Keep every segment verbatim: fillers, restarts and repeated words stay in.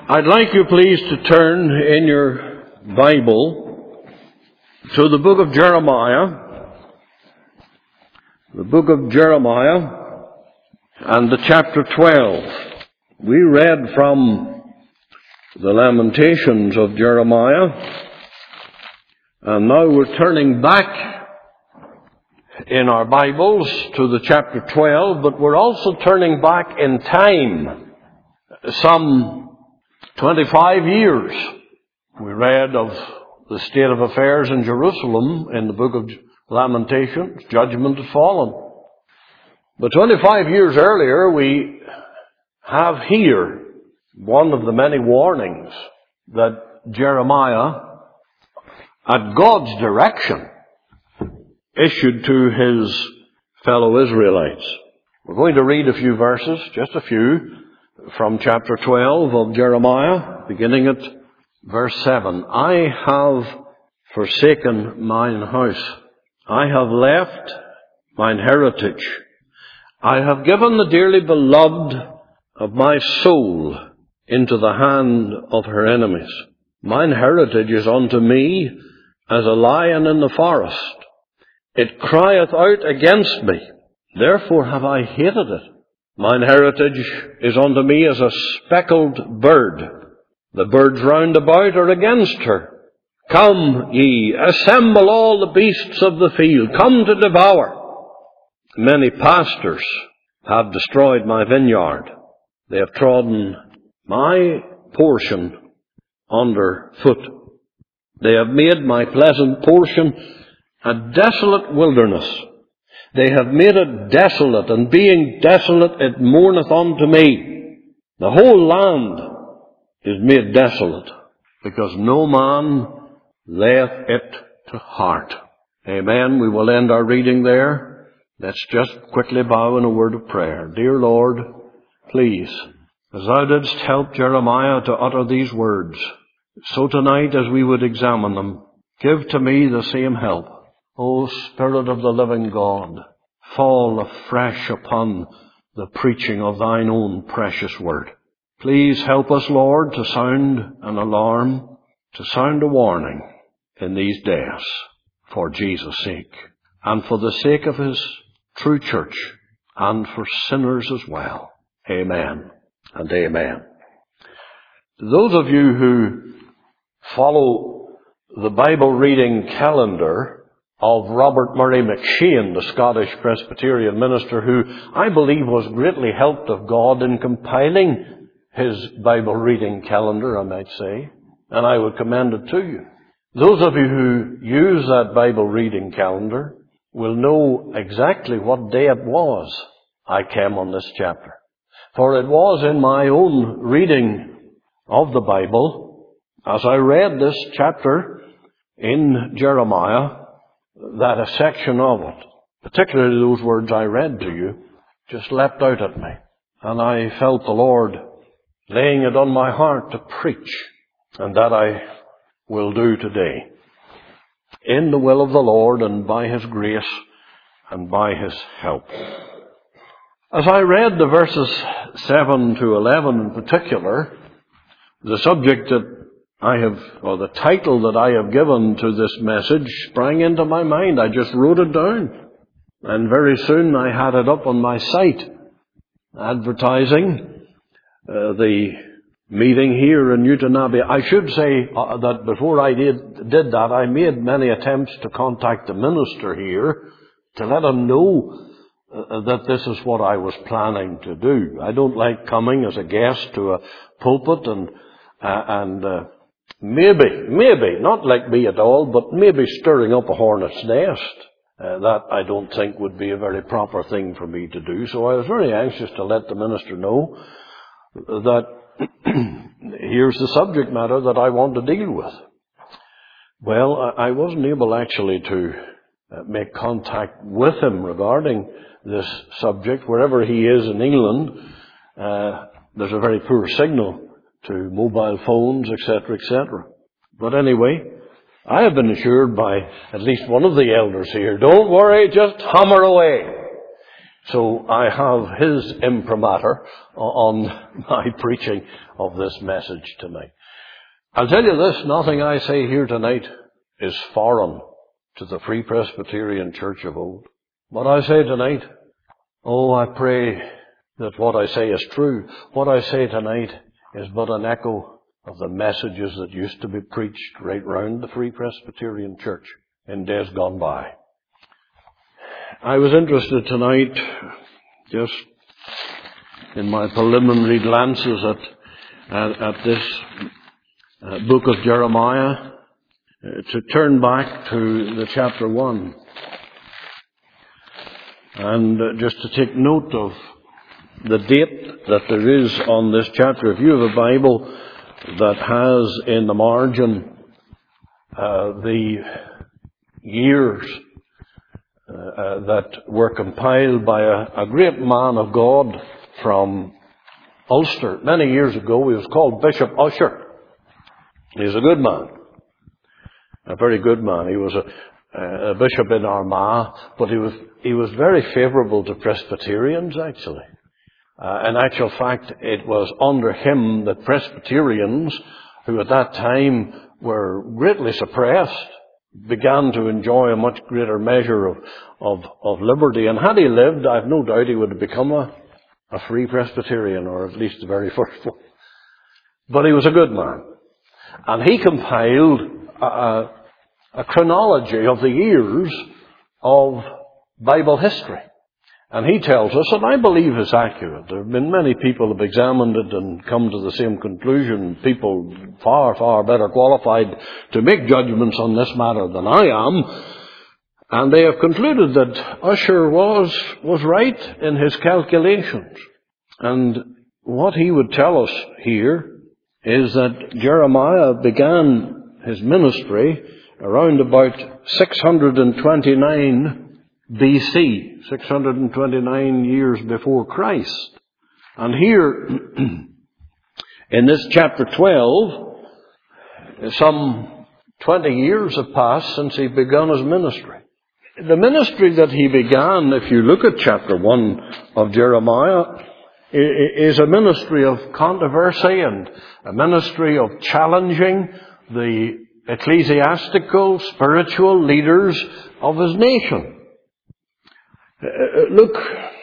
I'd like you please to turn in your Bible to the book of Jeremiah, the book of Jeremiah and the chapter twelve. We read from the Lamentations of Jeremiah, and now we're turning back in our Bibles to the chapter twelve, but we're also turning back in time some twenty-five years. We read of the state of affairs in Jerusalem in the book of Lamentations. Judgment had fallen. But twenty-five years earlier, we have here one of the many warnings that Jeremiah, at God's direction, issued to his fellow Israelites. We're going to read a few verses, just a few, from chapter twelve of Jeremiah, beginning at verse seven. I have forsaken mine house. I have left mine heritage. I have given the dearly beloved of my soul into the hand of her enemies. Mine heritage is unto me as a lion in the forest. It crieth out against me. Therefore have I hated it. Mine heritage is unto me as a speckled bird. The birds round about are against her. Come ye, assemble all the beasts of the field. Come to devour. Many pastors have destroyed my vineyard. They have trodden my portion under foot. They have made my pleasant portion a desolate wilderness. They have made it desolate, and being desolate it mourneth unto me. The whole land is made desolate, because no man layeth it to heart. Amen. We will end our reading there. Let's just quickly bow in a word of prayer. Dear Lord, please, as thou didst help Jeremiah to utter these words, so tonight as we would examine them, give to me the same help. O Spirit of the living God, fall afresh upon the preaching of thine own precious word. Please help us, Lord, to sound an alarm, to sound a warning in these days, for Jesus' sake, and for the sake of his true church, and for sinners as well. Amen and amen. To those of you who follow the Bible reading calendar of Robert Murray McCheyne, the Scottish Presbyterian minister, who I believe was greatly helped of God in compiling his Bible reading calendar, I might say, and I would commend it to you. Those of you who use that Bible reading calendar will know exactly what day it was I came on this chapter. For it was in my own reading of the Bible, as I read this chapter in Jeremiah, that a section of it, particularly those words I read to you, just leapt out at me. And I felt the Lord laying it on my heart to preach, and that I will do today, in the will of the Lord and by his grace and by his help. As I read the verses seven to eleven in particular, the subject that I have, or the title that I have given to this message sprang into my mind. I just wrote it down. And very soon I had it up on my site, advertising uh, the meeting here in Newton Abbey. I should say uh, that before I did, did that, I made many attempts to contact the minister here to let him know uh, that this is what I was planning to do. I don't like coming as a guest to a pulpit and, uh, and, uh, Maybe, maybe, not like me at all, but maybe stirring up a hornet's nest. Uh, that I don't think would be a very proper thing for me to do. So I was very anxious to let the minister know that here's the subject matter that I want to deal with. Well, I wasn't able actually to make contact with him regarding this subject. Wherever he is in England, uh, there's a very poor signal to mobile phones, et cetera, et cetera. But anyway, I have been assured by at least one of the elders here, don't worry, just hammer away. So I have his imprimatur on my preaching of this message tonight. I'll tell you this, nothing I say here tonight is foreign to the Free Presbyterian Church of old. What I say tonight, oh, I pray that what I say is true. What I say tonight is but an echo of the messages that used to be preached right round the Free Presbyterian Church in days gone by. I was interested tonight, just in my preliminary glances at, at, at this uh, book of Jeremiah, uh, to turn back to the chapter one. And uh, just to take note of the date that there is on this chapter. If you have a Bible that has in the margin uh, the years uh, uh, that were compiled by a, a great man of God from Ulster many years ago. He was called Bishop Ussher. He's a good man, a very good man. He was a, a bishop in Armagh, but he was he was very favourable to Presbyterians, actually. Uh, in actual fact, it was under him that Presbyterians, who at that time were greatly suppressed, began to enjoy a much greater measure of, of, of liberty. And had he lived, I've no doubt he would have become a, a free Presbyterian, or at least the very first one. But he was a good man. And he compiled a, a chronology of the years of Bible history. And he tells us, and I believe it's accurate. There have been many people who have examined it and come to the same conclusion. People far, far better qualified to make judgments on this matter than I am. And they have concluded that Ussher was, was right in his calculations. And what he would tell us here is that Jeremiah began his ministry around about six hundred twenty-nine B C, six hundred twenty-nine years before Christ. And here, in this chapter twelve, some twenty years have passed since he began his ministry. The ministry that he began, if you look at chapter one of Jeremiah, is a ministry of controversy and a ministry of challenging the ecclesiastical, spiritual leaders of his nation. Uh, look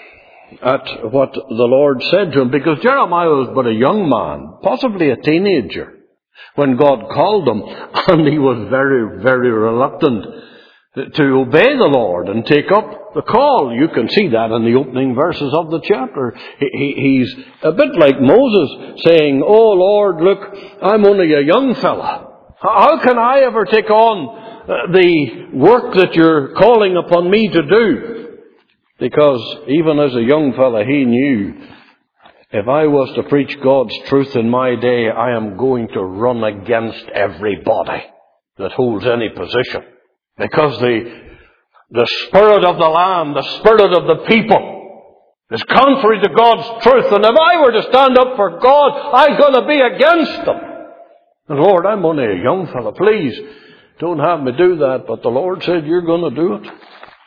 at what the Lord said to him, because Jeremiah was but a young man, possibly a teenager, when God called him, and he was very, very reluctant to obey the Lord and take up the call. You can see that in the opening verses of the chapter. He, he, he's a bit like Moses saying, "Oh Lord, look, I'm only a young fella. How can I ever take on the work that you're calling upon me to do?" Because even as a young fella, he knew, if I was to preach God's truth in my day, I am going to run against everybody that holds any position. Because the, the spirit of the land, the spirit of the people, is contrary to God's truth. And if I were to stand up for God, I'm going to be against them. And Lord, I'm only a young fella. Please, don't have me do that. But the Lord said, you're going to do it.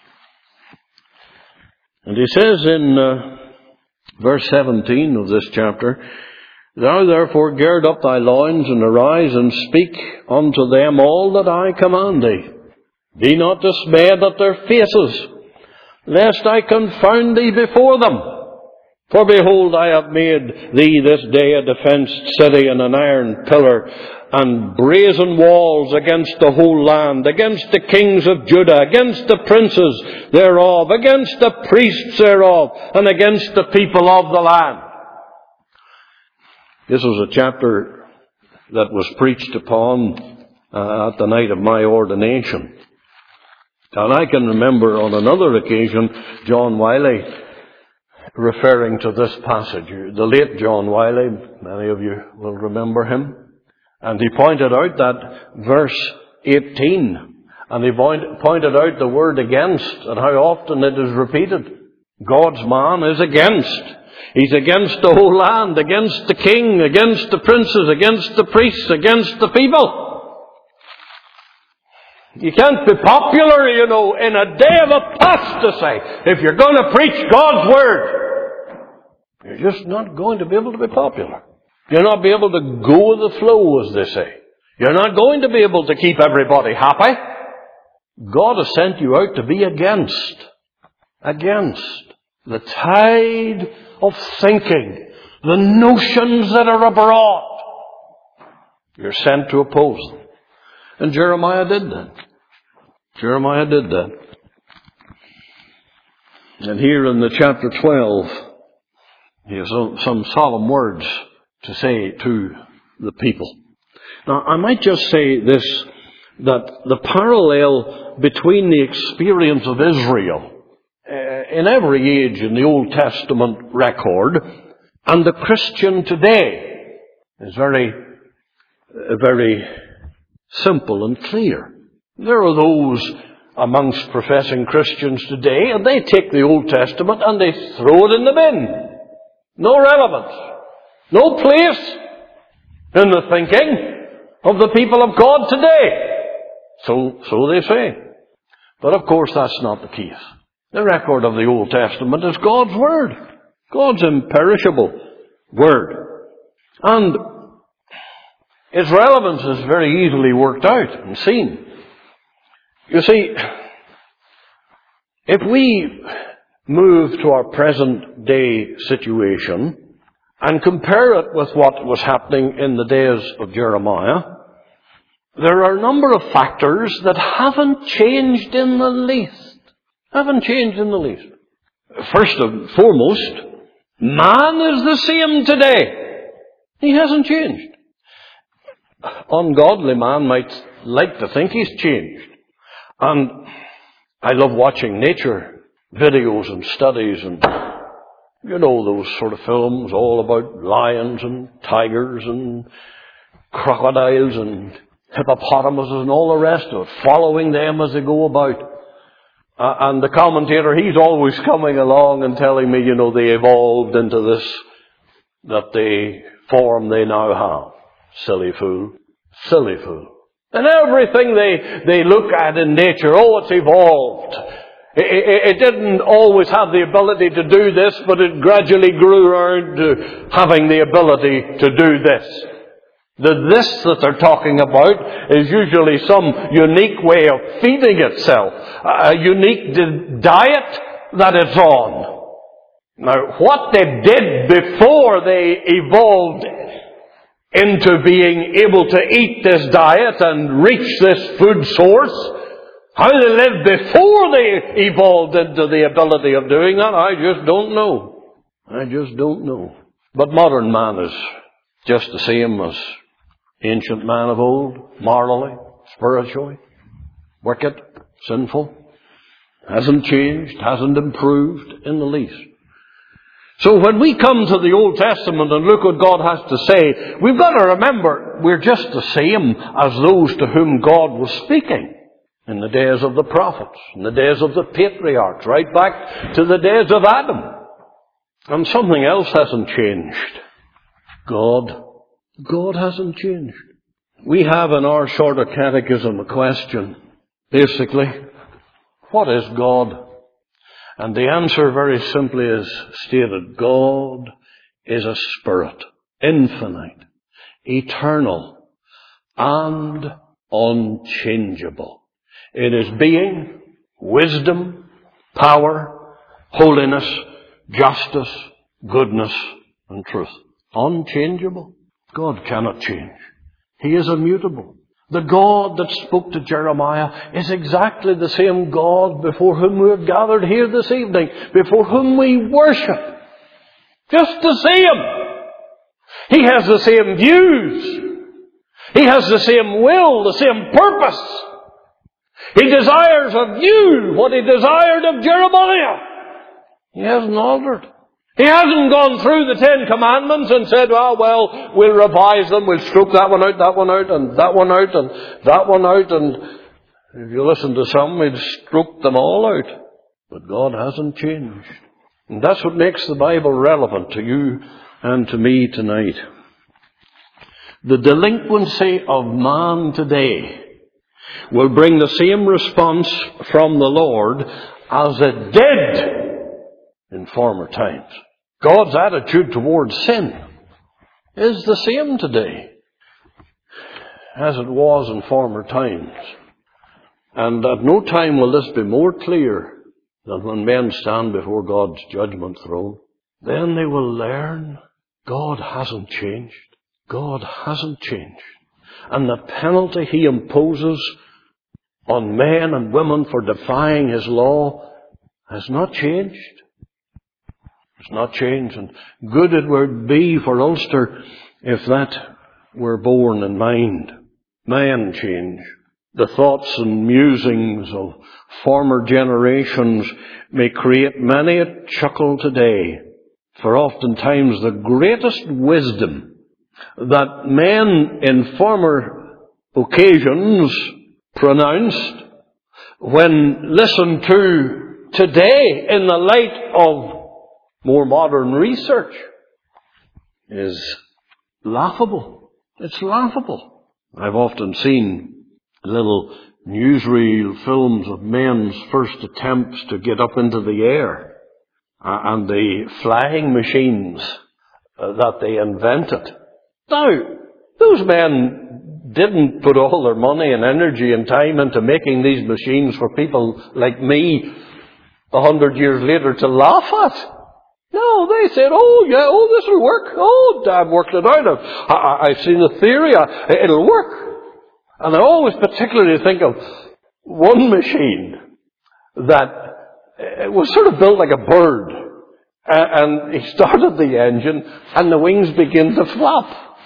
And he says in uh, verse seventeen of this chapter, "Thou therefore gird up thy loins and arise and speak unto them all that I command thee. Be not dismayed at their faces, lest I confound thee before them. For behold, I have made thee this day a defenced city and an iron pillar and brazen walls against the whole land, against the kings of Judah, against the princes thereof, against the priests thereof, and against the people of the land." This was a chapter that was preached upon uh, at the night of my ordination. And I can remember on another occasion John Wiley referring to this passage. The late John Wiley, many of you will remember him. And he pointed out that verse eighteen. And he point, pointed out the word against and how often it is repeated. God's man is against. He's against the whole land, against the king, against the princes, against the priests, against the people. You can't be popular, you know, in a day of apostasy. If you're going to preach God's Word, you're just not going to be able to be popular. You're not be able to go with the flow, as they say. You're not going to be able to keep everybody happy. God has sent you out to be against, against the tide of thinking, the notions that are abroad. You're sent to oppose them. And Jeremiah did that. Jeremiah did that. And here in the chapter twelve, he has some solemn words to say to the people. Now, I might just say this, that the parallel between the experience of Israel uh, in every age in the Old Testament record and the Christian today is very, uh, very simple and clear. There are those amongst professing Christians today, and they take the Old Testament and they throw it in the bin. No relevance. No place in the thinking of the people of God today. So, so they say. But of course that's not the case. The record of the Old Testament is God's Word. God's imperishable Word. And its relevance is very easily worked out and seen. You see, if we move to our present day situation and compare it with what was happening in the days of Jeremiah, there are a number of factors that haven't changed in the least. Haven't changed in the least. First and foremost, man is the same today. He hasn't changed. Ungodly man might like to think he's changed. And I love watching nature videos and studies and, you know, those sort of films all about lions and tigers and crocodiles and hippopotamuses and all the rest of it, following them as they go about. Uh, and the commentator, he's always coming along and telling me, you know, they evolved into this, that they form they now have. Silly fool. Silly fool. And everything they, they look at in nature, oh, it's evolved. It, it, it didn't always have the ability to do this, but it gradually grew around to having the ability to do this. The this that they're talking about is usually some unique way of feeding itself, a unique di- diet that it's on. Now, what they did before they evolved into being able to eat this diet and reach this food source, how they lived before they evolved into the ability of doing that, I just don't know. I just don't know. But modern man is just the same as ancient man of old, morally, spiritually, wicked, sinful, hasn't changed, hasn't improved in the least. So when we come to the Old Testament and look what God has to say, we've got to remember we're just the same as those to whom God was speaking in the days of the prophets, in the days of the patriarchs, right back to the days of Adam. And something else hasn't changed. God. God hasn't changed. We have in our sort of catechism a question, basically, what is God? And the answer very simply is stated, God is a spirit, infinite, eternal, and unchangeable. It is being, wisdom, power, holiness, justice, goodness, and truth. Unchangeable. God cannot change. He is immutable. The God that spoke to Jeremiah is exactly the same God before whom we have gathered here this evening, before whom we worship. Just the same. He has the same views. He has the same will, the same purpose. He desires of you what he desired of Jeremiah. He hasn't altered. He hasn't gone through the Ten Commandments and said, oh, well, we'll revise them, we'll stroke that one out, that one out, and that one out, and that one out, and if you listen to some, he'd stroke them all out. But God hasn't changed. And that's what makes the Bible relevant to you and to me tonight. The delinquency of man today will bring the same response from the Lord as it did in former times. God's attitude towards sin is the same today as it was in former times. And at no time will this be more clear than when men stand before God's judgment throne. Then they will learn God hasn't changed. God hasn't changed. And the penalty He imposes on men and women for defying His law has not changed. It's not changed. And good it would be for Ulster if that were borne in mind. Man change. The thoughts and musings of former generations may create many a chuckle today, for oftentimes the greatest wisdom that men in former occasions pronounced, when listened to today in the light of more modern research, is laughable. It's laughable. I've often seen little newsreel films of men's first attempts to get up into the air uh, and the flying machines uh, that they invented. Now, those men didn't put all their money and energy and time into making these machines for people like me a hundred years later to laugh at. No, they said, oh yeah, oh this will work. Oh, Dad worked it out. I've, I, I've seen the theory. I, it'll work. And I always particularly think of one machine that it was sort of built like a bird. And he started the engine and the wings began to flap.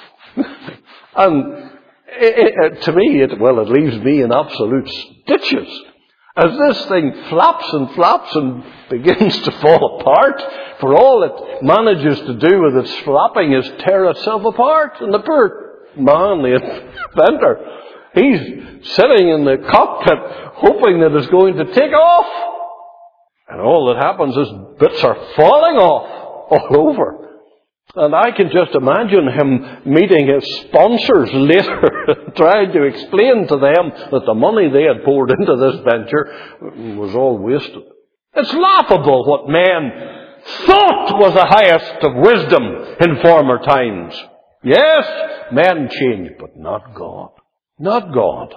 And it, it, to me, it, well, it leaves me in absolute stitches. As this thing flaps and flaps and begins to fall apart, for all it manages to do with its flapping is tear itself apart. And the poor man, the inventor, he's sitting in the cockpit hoping that it's going to take off. And all that happens is bits are falling off all over. And I can just imagine him meeting his sponsors later, trying to explain to them that the money they had poured into this venture was all wasted. It's laughable what men thought was the highest of wisdom in former times. Yes, men change, but not God. Not God.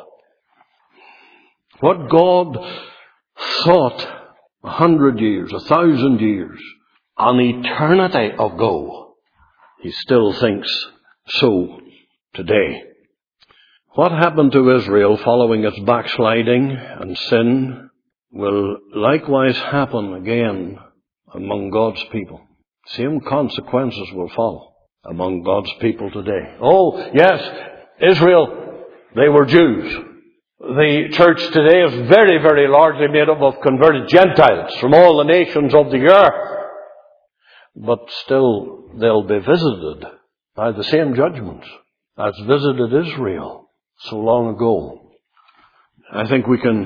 What God thought a hundred years, a thousand years, an eternity ago, He still thinks so today. What happened to Israel following its backsliding and sin will likewise happen again among God's people. Same consequences will follow among God's people today. Oh, yes, Israel, they were Jews. The church today is very, very largely made up of converted Gentiles from all the nations of the earth. But still, they'll be visited by the same judgments as visited Israel so long ago. I think we can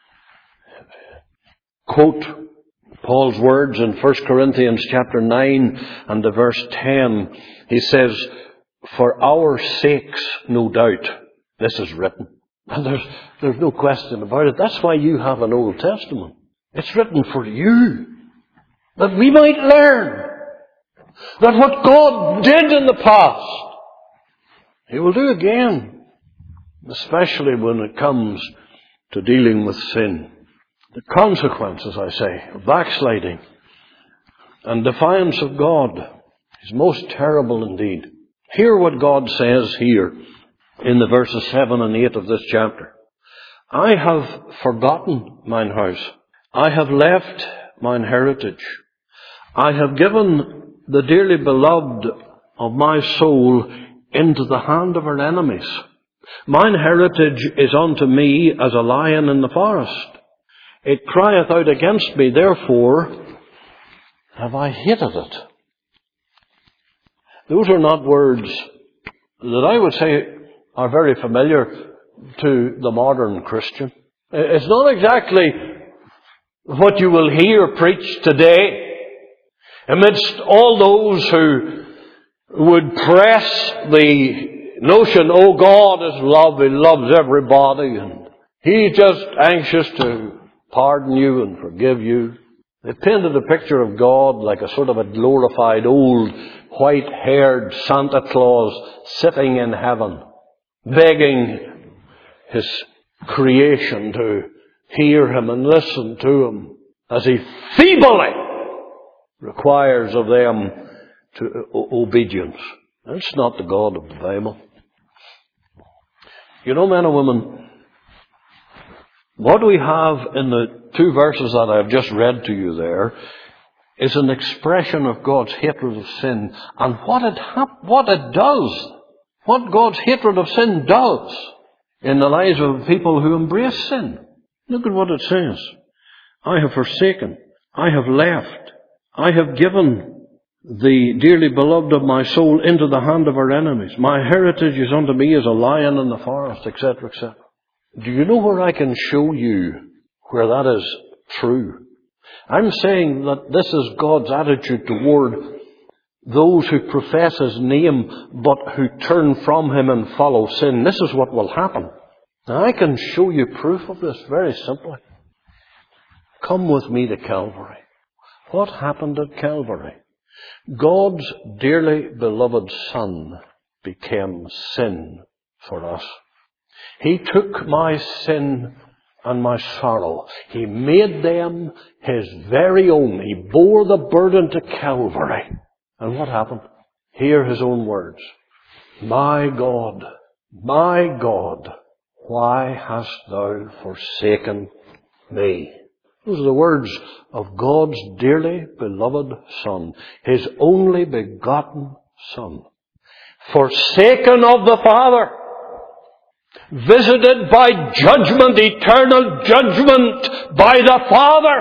quote Paul's words in First Corinthians chapter nine and the verse ten. He says, "For our sakes, no doubt, this is written." And there's, there's no question about it. That's why you have an Old Testament. It's written for you, that we might learn that what God did in the past, He will do again, especially when it comes to dealing with sin. The consequences, I say, of backsliding and defiance of God is most terrible indeed. Hear what God says here in the verses seven and eight of this chapter. "I have forgotten mine house. I have left mine heritage. I have given the dearly beloved of my soul into the hand of her enemies. Mine heritage is unto me as a lion in the forest. It crieth out against me, therefore have I hated it." Those are not words that I would say are very familiar to the modern Christian. It's not exactly what you will hear preached today amidst all those who would press the notion, oh, God is love, He loves everybody, and He's just anxious to pardon you and forgive you. They painted a picture of God like a sort of a glorified old white-haired Santa Claus sitting in heaven, begging His creation to hear Him and listen to Him as He feebly requires of them to o- obedience. That's not the God of the Bible. You know, men and women, what we have in the two verses that I have just read to you there is an expression of God's hatred of sin and what it hap- what it does, what God's hatred of sin does in the lives of people who embrace sin. Look at what it says. I have forsaken, I have left, I have given the dearly beloved of my soul into the hand of our enemies. My heritage is unto me as a lion in the forest, et cetera, et cetera. Do you know where I can show you where that is true? I'm saying that this is God's attitude toward those who profess His name but who turn from Him and follow sin. This is what will happen. Now I can show you proof of this very simply. Come with me to Calvary. What happened at Calvary? God's dearly beloved Son became sin for us. He took my sin and my sorrow. He made them His very own. He bore the burden to Calvary. And what happened? Hear His own words. My God, my God, why hast thou forsaken me? Those are the words of God's dearly beloved Son, His only begotten Son. Forsaken of the Father. Visited by judgment, eternal judgment by the Father.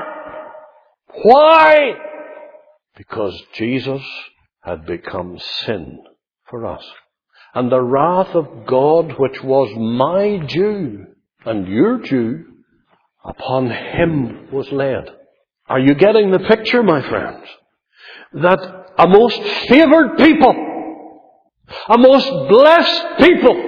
Why? Because Jesus had become sin for us. And the wrath of God, which was my due and your due, upon Him was laid. Are you getting the picture, my friends? That a most favored people, a most blessed people,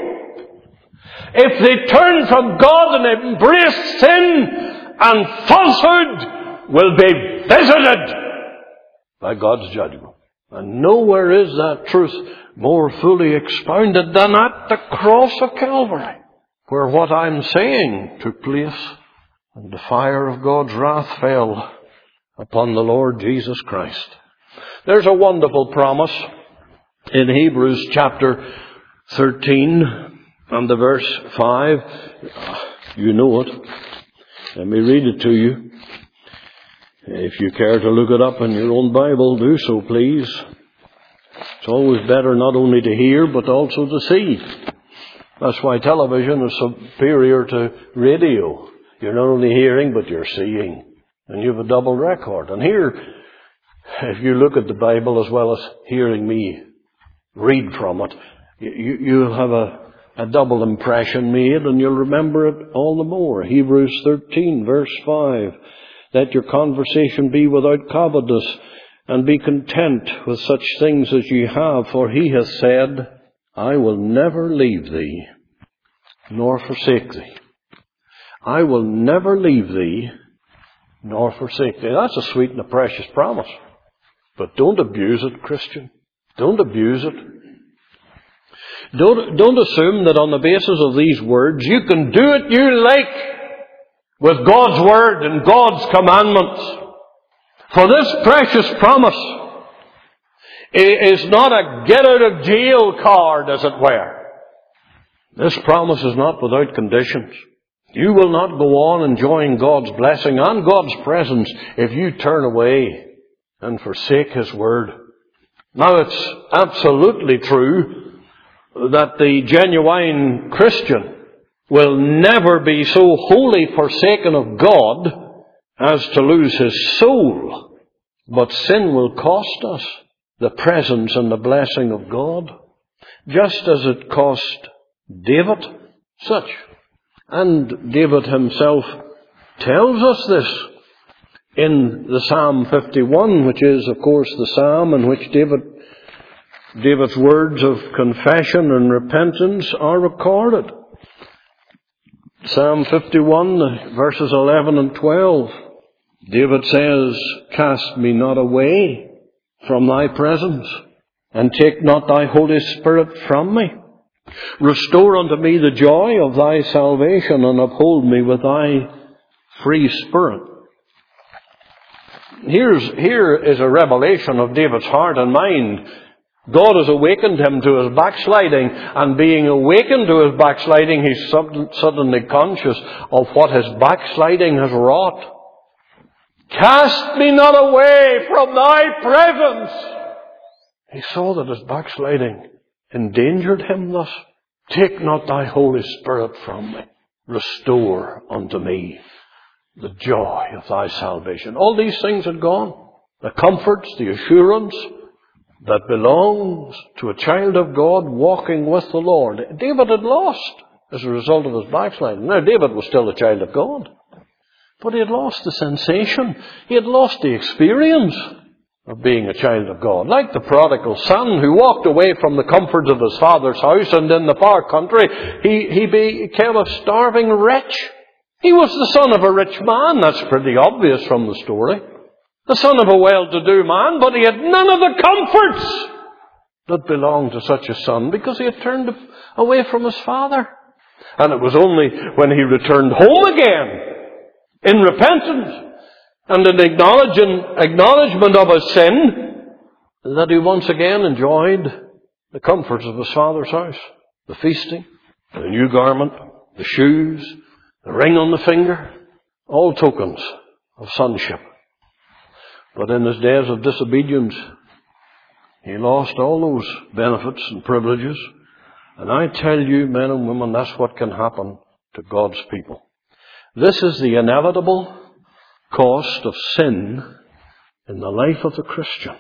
if they turn from God and embrace sin and falsehood, will be visited by God's judgment. And nowhere is that truth more fully expounded than at the cross of Calvary, where what I'm saying took place and the fire of God's wrath fell upon the Lord Jesus Christ. There's a wonderful promise in Hebrews chapter thirteen and the verse five. You know it. Let me read it to you. If you care to look it up in your own Bible, do so, please. It's always better not only to hear, but also to see. That's why television is superior to radio. You're not only hearing, but you're seeing. And you have a double record. And here, if you look at the Bible as well as hearing me read from it, you, you'll have a, a double impression made, and you'll remember it all the more. Hebrews thirteen, verse five. Let your conversation be without covetous, and be content with such things as ye have. For He hath said, I will never leave thee, nor forsake thee. I will never leave thee, nor forsake thee. That's a sweet and a precious promise. But don't abuse it, Christian. Don't abuse it. Don't, don't assume that on the basis of these words you can do it you like with God's Word and God's commandments. For this precious promise is not a get-out-of-jail card, as it were. This promise is not without conditions. You will not go on enjoying God's blessing and God's presence if you turn away and forsake His Word. Now, it's absolutely true that the genuine Christian will never be so wholly forsaken of God as to lose his soul. But sin will cost us the presence and the blessing of God, just as it cost David such. And David himself tells us this in the Psalm fifty-one, which is, of course, the psalm in which David, David's words of confession and repentance are recorded. Psalm fifty-one, verses eleven and twelve. David says, "Cast me not away from thy presence, and take not thy Holy Spirit from me. Restore unto me the joy of thy salvation, and uphold me with thy free spirit." Here's, here is a revelation of David's heart and mind. God has awakened him to his backsliding, and being awakened to his backsliding, he's suddenly conscious of what his backsliding has wrought. "Cast me not away from thy presence." He saw that his backsliding endangered him thus. "Take not thy Holy Spirit from me. Restore unto me the joy of thy salvation." All these things had gone. The comforts, the assurance that belongs to a child of God walking with the Lord. David had lost as a result of his backsliding. Now, David was still a child of God, but he had lost the sensation. He had lost the experience of being a child of God. Like the prodigal son who walked away from the comforts of his father's house, and in the far country he, he became a starving wretch. He was the son of a rich man. That's pretty obvious from the story. The son of a well-to-do man, but he had none of the comforts that belonged to such a son because he had turned away from his father. And it was only when he returned home again in repentance and in acknowledgement of his sin that he once again enjoyed the comforts of his father's house. The feasting, the new garment, the shoes, the ring on the finger, all tokens of sonship. But in his days of disobedience, he lost all those benefits and privileges. And I tell you, men and women, that's what can happen to God's people. This is the inevitable cost of sin in the life of the Christian.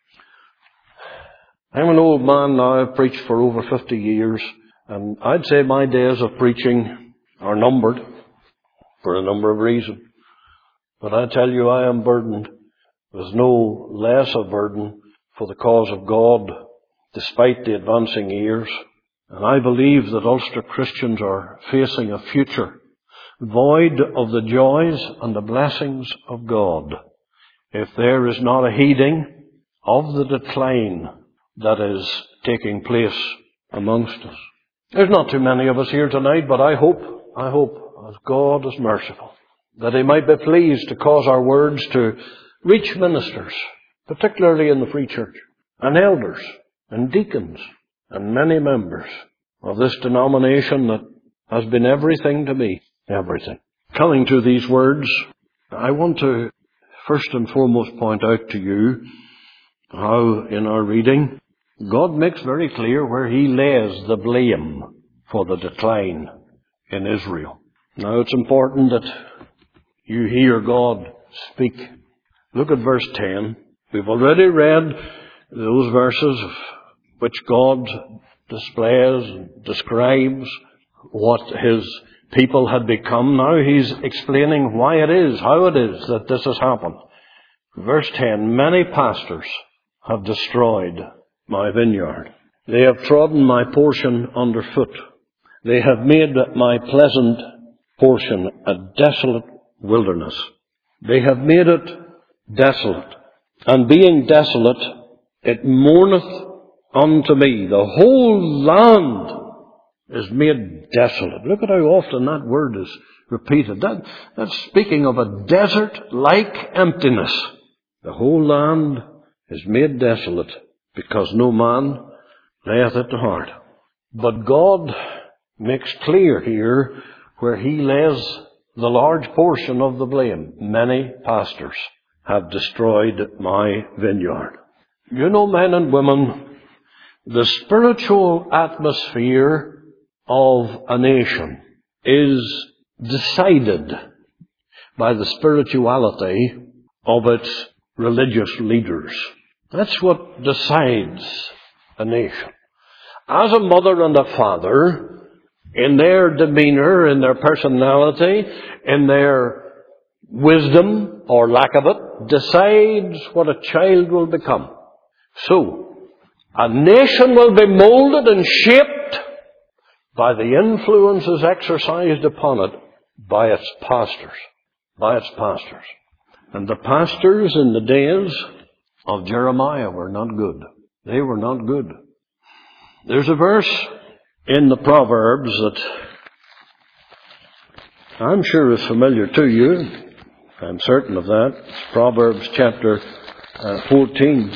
I'm an old man now. I've preached for over fifty years. And I'd say my days of preaching are numbered for a number of reasons. But I tell you, I am burdened. There's no less a burden for the cause of God, despite the advancing years. And I believe that Ulster Christians are facing a future void of the joys and the blessings of God, if there is not a heeding of the decline that is taking place amongst us. There's not too many of us here tonight, but I hope, I hope, as God is merciful, that He might be pleased to cause our words to reach ministers, particularly in the Free Church, and elders, and deacons, and many members of this denomination that has been everything to me. Everything. Coming to these words, I want to first and foremost point out to you how in our reading, God makes very clear where He lays the blame for the decline in Israel. Now it's important that you hear God speak. Look at verse ten. We've already read those verses which God displays and describes what His people had become. Now He's explaining why it is, how it is that this has happened. Verse ten, "Many pastors have destroyed my vineyard. They have trodden my portion underfoot. They have made my pleasant portion a desolate wilderness. They have made it desolate. And being desolate, it mourneth unto me. The whole land is made desolate." Look at how often that word is repeated. That, that's speaking of a desert-like emptiness. The whole land is made desolate because no man layeth it to heart. But God makes clear here where He lays the large portion of the blame. Many pastors have destroyed my vineyard. You know, men and women, the spiritual atmosphere of a nation is decided by the spirituality of its religious leaders. That's what decides a nation. As a mother and a father, in their demeanor, in their personality, in their wisdom or lack of it, decides what a child will become. So, a nation will be molded and shaped by the influences exercised upon it by its pastors. By its pastors. And the pastors in the days of Jeremiah were not good. They were not good. There's a verse in the Proverbs that I'm sure is familiar to you. I'm certain of that. It's Proverbs chapter uh, fourteen.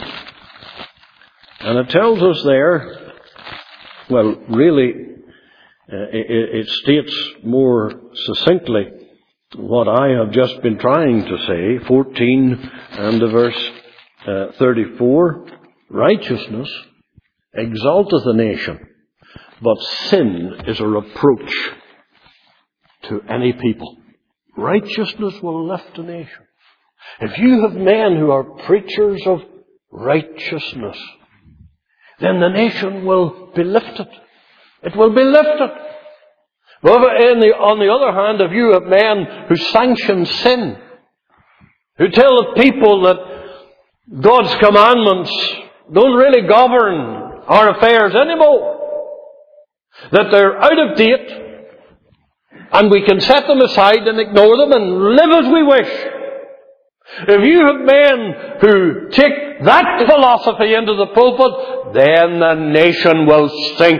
And it tells us there, well, really, uh, it, it states more succinctly what I have just been trying to say. fourteen and the verse uh, thirty-four. Righteousness exalteth a nation, but sin is a reproach to any people. Righteousness will lift a nation. If you have men who are preachers of righteousness, then the nation will be lifted. It will be lifted. But in the, on the other hand, if you have men who sanction sin, who tell the people that God's commandments don't really govern our affairs anymore, that they're out of date, and we can set them aside and ignore them and live as we wish. If you have men who take that philosophy into the pulpit, then the nation will sink,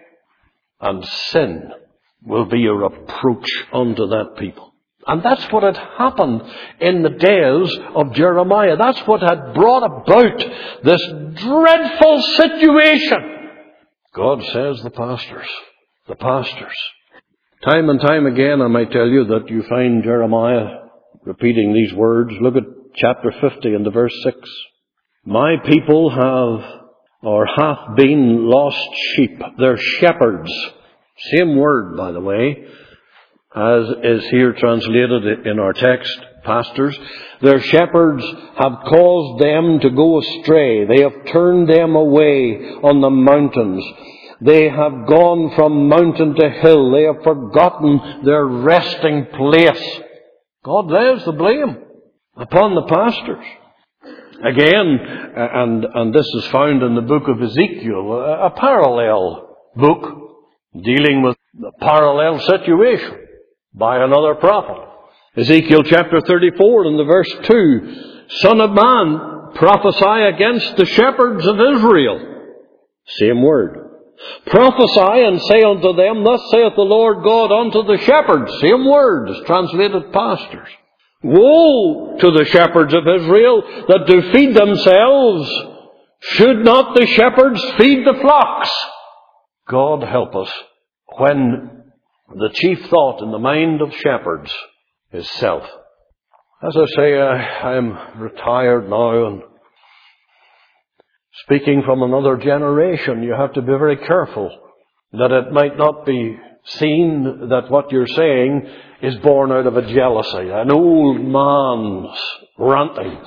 and sin will be a reproach unto that people. And that's what had happened in the days of Jeremiah. That's what had brought about this dreadful situation. God says the pastors, the pastors. Time and time again, I might tell you that you find Jeremiah repeating these words. Look at chapter fifty and the verse six. My people have, or hath been lost sheep. Their shepherds. Same word, by the way, as is here translated in our text, pastors. Their shepherds have caused them to go astray. They have turned them away on the mountains. They have gone from mountain to hill. They have forgotten their resting place. God lays the blame upon the pastors. Again, and, and this is found in the book of Ezekiel, a, a parallel book dealing with a parallel situation by another prophet. Ezekiel chapter thirty-four and the verse two. Son of man, prophesy against the shepherds of Israel. Same word. Prophesy and say unto them, thus saith the Lord God unto the shepherds. Same word is translated pastors. Woe to the shepherds of Israel that do feed themselves. Should not the shepherds feed the flocks? God help us when the chief thought in the mind of shepherds is self. As I say, I am retired now, and speaking from another generation, you have to be very careful that it might not be seen that what you're saying is born out of a jealousy, an old man's rantings.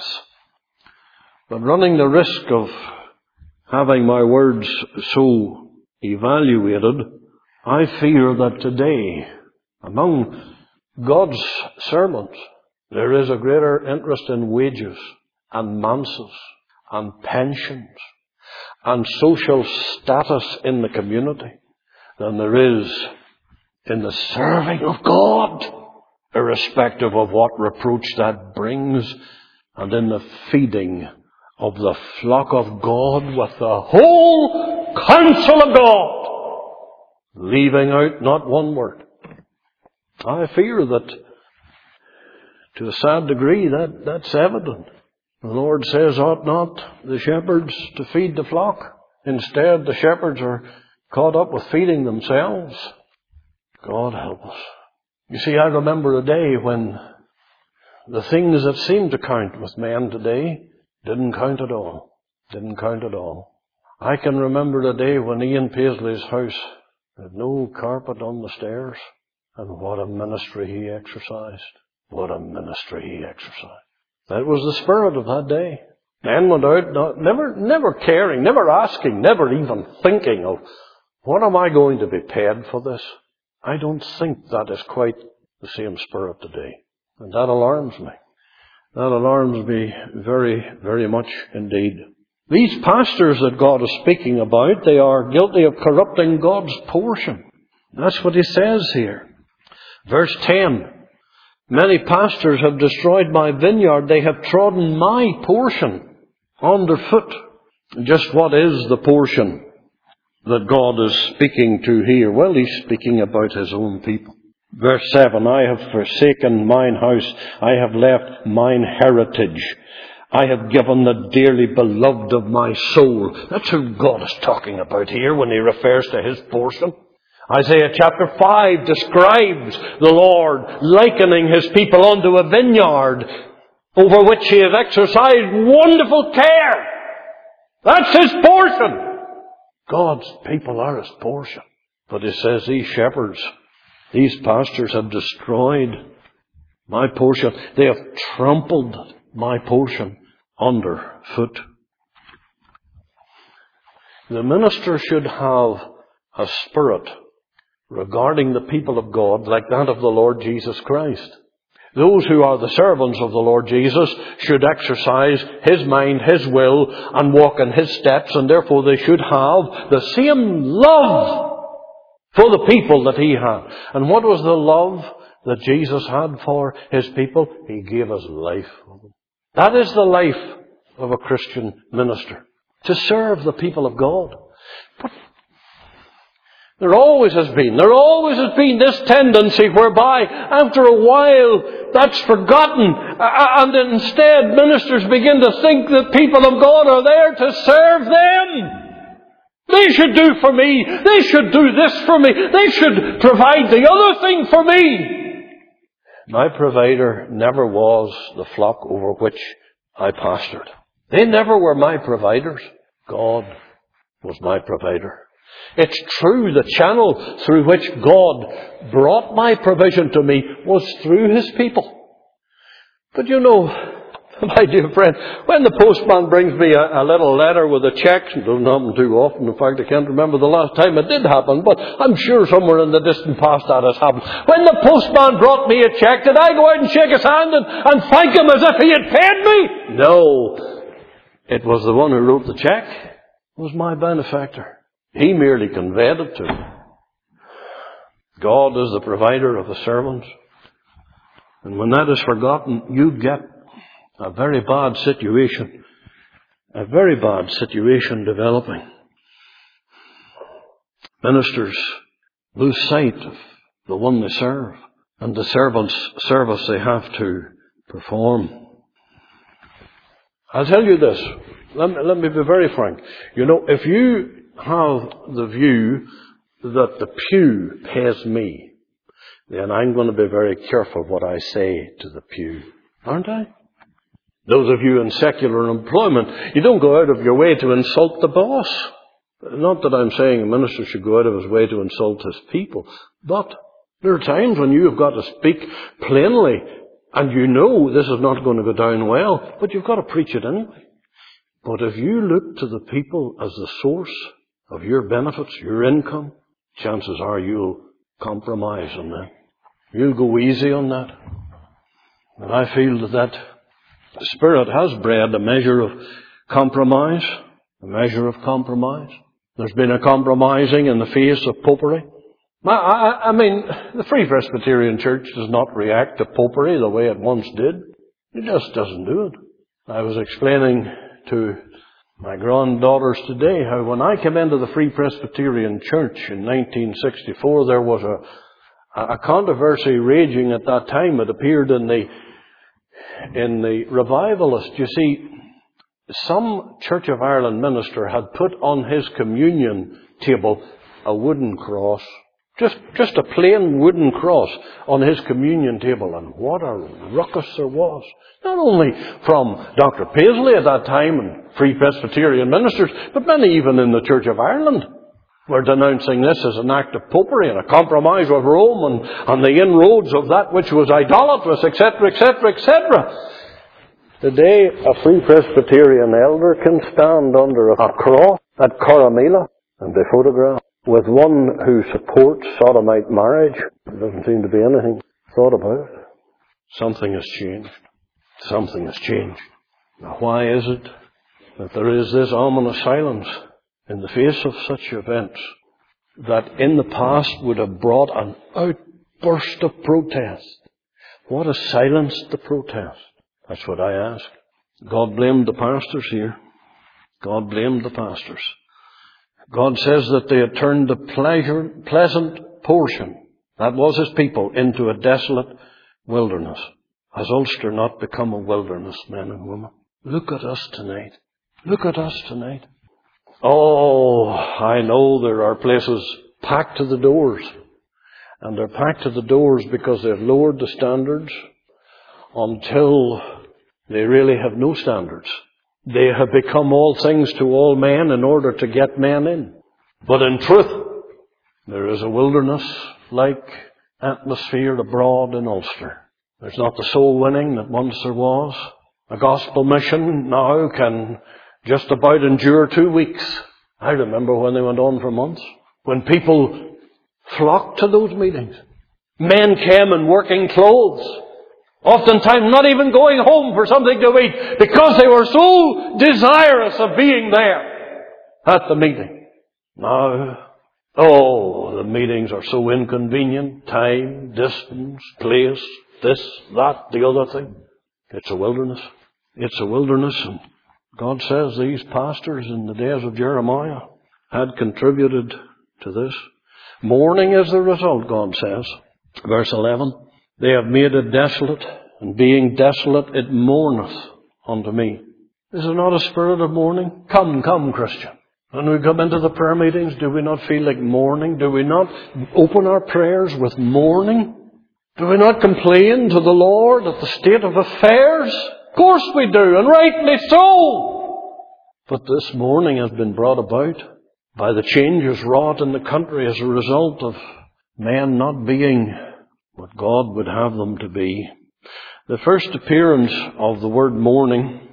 But running the risk of having my words so evaluated, I fear that today, among God's servants, there is a greater interest in wages and manses and pensions and social status in the community than there is in the serving of God, irrespective of what reproach that brings, and in the feeding of the flock of God with the whole counsel of God, leaving out not one word. I fear that to a sad degree that, that's evident. The Lord says, ought not the shepherds to feed the flock? Instead, the shepherds are caught up with feeding themselves. God help us. You see, I remember a day when the things that seem to count with men today didn't count at all. Didn't count at all. I can remember the day when Ian Paisley's house had no carpet on the stairs. And what a ministry he exercised. What a ministry he exercised. That was the spirit of that day. Men went out, not, never, never caring, never asking, never even thinking of, what am I going to be paid for this? I don't think that is quite the same spirit today. And that alarms me. That alarms me very, very much indeed. These pastors that God is speaking about, they are guilty of corrupting God's portion. That's what he says here. Verse ten. Many pastors have destroyed my vineyard. They have trodden my portion underfoot. Just what is the portion that God is speaking to here? Well, he's speaking about his own people. Verse seven, I have forsaken mine house. I have left mine heritage. I have given the dearly beloved of my soul. That's who God is talking about here when he refers to his portion. Isaiah chapter five describes the Lord likening his people unto a vineyard over which he has exercised wonderful care. That's his portion. God's people are his portion. But he says these shepherds, these pastors have destroyed my portion. They have trampled my portion underfoot. The minister should have a spirit regarding the people of God like that of the Lord Jesus Christ. Those who are the servants of the Lord Jesus should exercise his mind, his will, and walk in his steps, and therefore they should have the same love for the people that he had. And what was the love that Jesus had for his people? He gave his life for them. That is the life of a Christian minister, to serve the people of God. But there always has been, there always has been this tendency whereby after a while that's forgotten, and instead ministers begin to think that people of God are there to serve them. They should do for me. They should do this for me. They should provide the other thing for me. My provider never was the flock over which I pastored. They never were my providers. God was my provider. It's true, the channel through which God brought my provision to me was through his people. But you know, my dear friend, when the postman brings me a, a little letter with a check, it doesn't happen too often. In fact, I can't remember the last time it did happen, but I'm sure somewhere in the distant past that has happened. When the postman brought me a check, did I go out and shake his hand and, and thank him as if he had paid me? No. It was the one who wrote the check. It was my benefactor. He merely conveyed it to me. God is the provider of the servants. And when that is forgotten, you get a very bad situation. A very bad situation developing. Ministers lose sight of the one they serve and the servant's service they have to perform. I'll tell you this. Let me, let me be very frank. You know, if you have the view that the pew pays me, then I'm going to be very careful what I say to the pew. Aren't I? Those of you in secular employment, you don't go out of your way to insult the boss. Not that I'm saying a minister should go out of his way to insult his people, but there are times when you have got to speak plainly, and you know this is not going to go down well, but you've got to preach it anyway. But if you look to the people as the source of your benefits, your income, chances are you'll compromise on that. You'll go easy on that. And I feel that that spirit has bred a measure of compromise, a measure of compromise. There's been a compromising in the face of popery. I, I, I mean, the Free Presbyterian Church does not react to popery the way it once did. It just doesn't do it. I was explaining to my granddaughters today how when I came into the Free Presbyterian Church in nineteen sixty-four, there was a, a controversy raging at that time. It appeared in the in the Revivalist. You see, some Church of Ireland minister had put on his communion table a wooden cross. Just, just a plain wooden cross on his communion table. And what a ruckus there was. Not only from Doctor Paisley at that time and Free Presbyterian ministers, but many even in the Church of Ireland were denouncing this as an act of popery and a compromise with Rome and, and the inroads of that which was idolatrous, et cetera, et cetera, et cetera. Today, a Free Presbyterian elder can stand under a cross at Coromila and be photographed with one who supports sodomite marriage. There doesn't seem to be anything thought about it. Something has changed. Something has changed. Now, why is it that there is this ominous silence in the face of such events? that in the past would have brought an outburst of protest, what has silenced the protest? That's what I ask. God blamed the pastors here. God blamed the pastors. God says that they had turned the pleasure, pleasant portion, that was His people, into a desolate wilderness. Has Ulster not become a wilderness, men and women? Look at us tonight. Look at us tonight. Oh, I know there are places packed to the doors. And they're packed to the doors because they've lowered the standards until they really have no standards. They have become all things to all men in order to get men in. But in truth, there is a wilderness-like atmosphere abroad in Ulster. There's not the soul winning that once there was. A gospel mission now can just about endure two weeks. I remember when they went on for months. When people flocked to those meetings. Men came in working clothes. Oftentimes not even going home for something to eat because they were so desirous of being there at the meeting. Now, oh, the meetings are so inconvenient. Time, distance, place, this, that, the other thing. It's a wilderness. It's a wilderness. And God says these pastors in the days of Jeremiah had contributed to this. Mourning is the result, God says. Verse eleven. They have made it desolate, and being desolate it mourneth unto me. Is there not a spirit of mourning? Come, come, Christian. When we come into the prayer meetings, do we not feel like mourning? Do we not open our prayers with mourning? Do we not complain to the Lord at the state of affairs? Of course we do, and rightly so. But this mourning has been brought about by the changes wrought in the country as a result of men not being what God would have them to be. The first appearance of the word mourning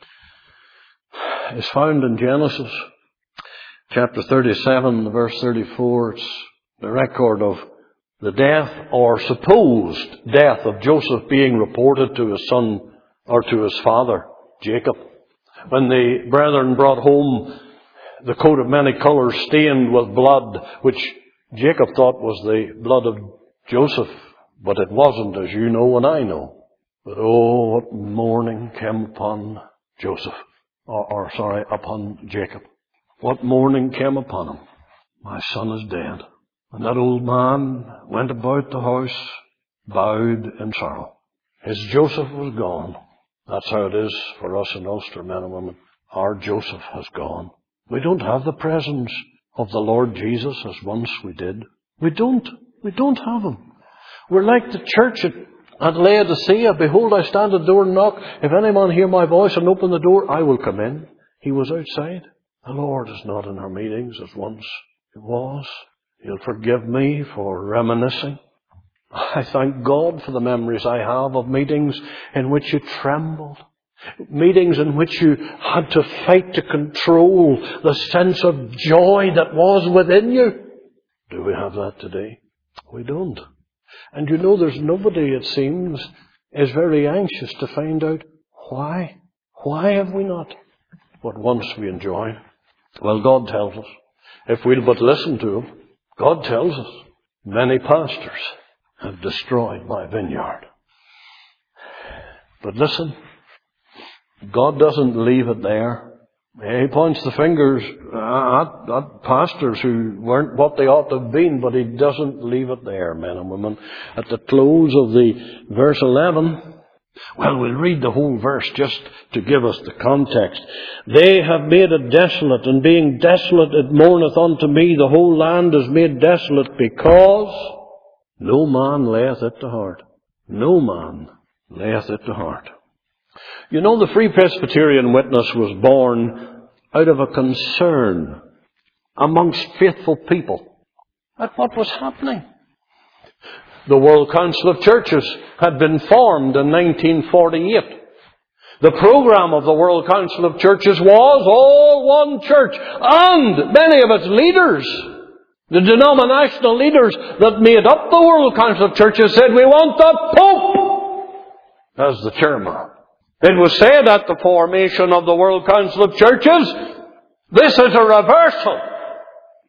is found in Genesis chapter thirty-seven, verse thirty-four. It's the record of the death or supposed death of Joseph being reported to his son or to his father, Jacob. When the brethren brought home the coat of many colours stained with blood, which Jacob thought was the blood of Joseph, but it wasn't, as you know and I know. But oh, what mourning came upon Joseph, or, or sorry, upon Jacob. What mourning came upon him. My son is dead. And that old man went about the house, bowed in sorrow. His Joseph was gone. That's how it is for us in Ulster, men and women. Our Joseph has gone. We don't have the presence of the Lord Jesus as once we did. We don't. We don't have Him. We're like the church at, at Laodicea. Behold, I stand at the door and knock. If any man hear my voice and open the door, I will come in. He was outside. The Lord is not in our meetings as once He was. He'll forgive me for reminiscing. I thank God for the memories I have of meetings in which you trembled. Meetings in which you had to fight to control the sense of joy that was within you. Do we have that today? We don't. And you know, there's nobody, it seems, is very anxious to find out why. Why have we not what once we enjoyed? Well, God tells us. If we'll but listen to Him, God tells us, many pastors have destroyed my vineyard. But listen, God doesn't leave it there. He points the fingers at, at pastors who weren't what they ought to have been, but He doesn't leave it there, men and women. At the close of the verse eleven, well, we'll read the whole verse just to give us the context. They have made it desolate, and being desolate it mourneth unto me. The whole land is made desolate, because no man layeth it to heart. No man layeth it to heart. You know, the Free Presbyterian Witness was born out of a concern amongst faithful people at what was happening. The World Council of Churches had been formed in nineteen forty-eight. The program of the World Council of Churches was all one church, and many of its leaders, the denominational leaders that made up the World Council of Churches, said, we want the Pope as the chairman. It was said at the formation of the World Council of Churches, this is a reversal.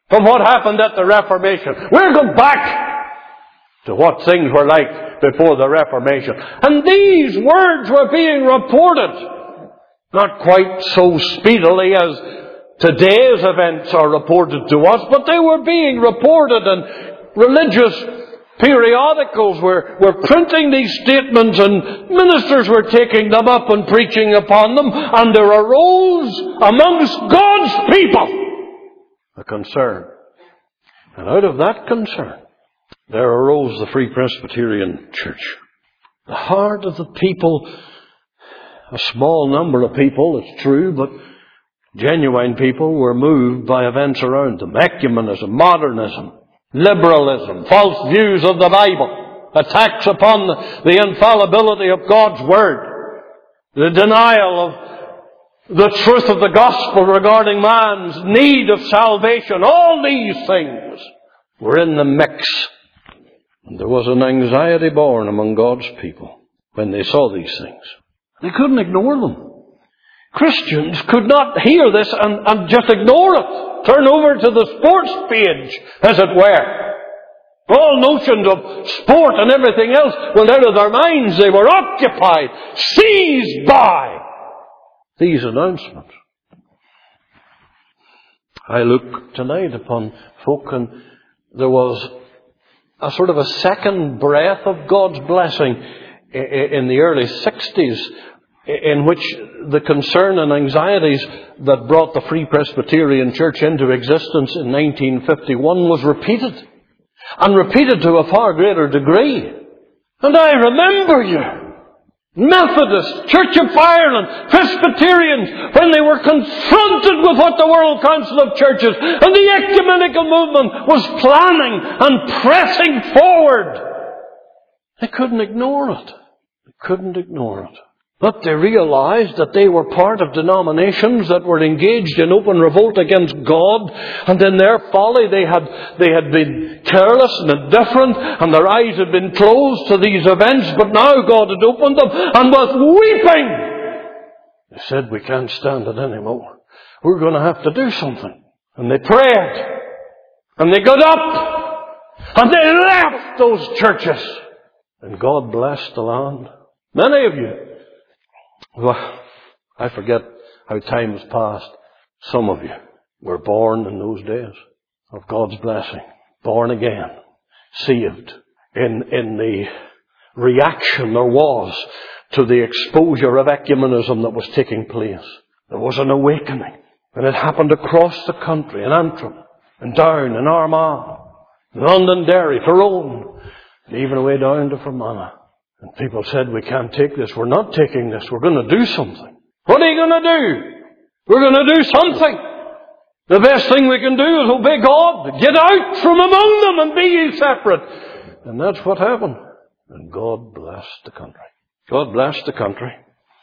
from what happened at the Reformation. We're going back to what things were like before the Reformation. And these words were being reported, not quite so speedily as today's events are reported to us, but they were being reported, and religious periodicals were, were printing these statements, and ministers were taking them up and preaching upon them, and there arose amongst God's people a concern. And out of that concern, there arose the Free Presbyterian Church. The heart of the people, a small number of people, it's true, but genuine people, were moved by events around them. Ecumenism, modernism, liberalism, false views of the Bible, attacks upon the, the infallibility of God's Word, the denial of the truth of the gospel regarding man's need of salvation. All these things were in the mix. And there was an anxiety born among God's people when they saw these things. They couldn't ignore them. Christians could not hear this and, and just ignore it. Turn over to the sports page, as it were. All notions of sport and everything else went out of their minds. They were occupied, seized by these announcements. I look tonight upon folk, and there was a sort of a second breath of God's blessing in the early sixties, in which the concern and anxieties that brought the Free Presbyterian Church into existence in nineteen fifty-one was repeated, and repeated to a far greater degree. And I remember you, Methodists, Church of Ireland, Presbyterians, when they were confronted with what the World Council of Churches and the ecumenical movement was planning and pressing forward. They couldn't ignore it. They couldn't ignore it. But they realized that they were part of denominations that were engaged in open revolt against God, and in their folly they had, they had been careless and indifferent, and their eyes had been closed to these events, but now God had opened them, and with weeping they said, we can't stand it anymore. We're going to have to do something. And they prayed, and they got up, and they left those churches, and God blessed the land. Many of you, well, I forget how time has passed. Some of you were born in those days of God's blessing. Born again. Saved. In, in the reaction there was to the exposure of ecumenism that was taking place. There was an awakening. And it happened across the country, in Antrim, and down in Armagh, Londonderry, Tyrone, and even away down to Fermanagh. And people said, we can't take this. We're not taking this. We're going to do something. What are you going to do? We're going to do something. The best thing we can do is obey God. Get out from among them and be ye separate. And that's what happened. And God blessed the country. God blessed the country.